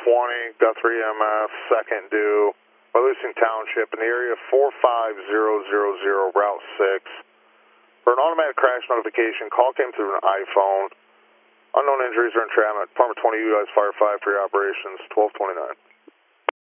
Guthrie EMS, second due, Wyalusing Township in the area 45000, Route 6. For an automatic crash notification, call came through an iPhone. Unknown injuries or entrapment. Department 20 utilized Fire 5 for your operations, 1229.